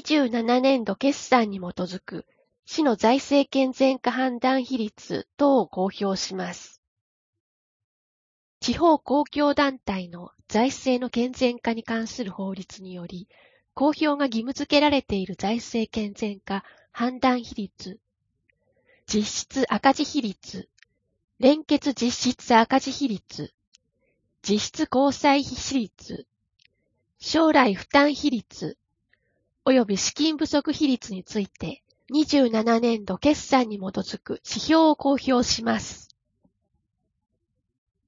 27年度決算に基づく市の財政健全化判断比率等を公表します。地方公共団体の財政の健全化に関する法律により、公表が義務付けられている財政健全化判断比率、実質赤字比率、連結実質赤字比率、実質公債比率、将来負担比率、及び資金不足比率について、27年度決算に基づく指標を公表します。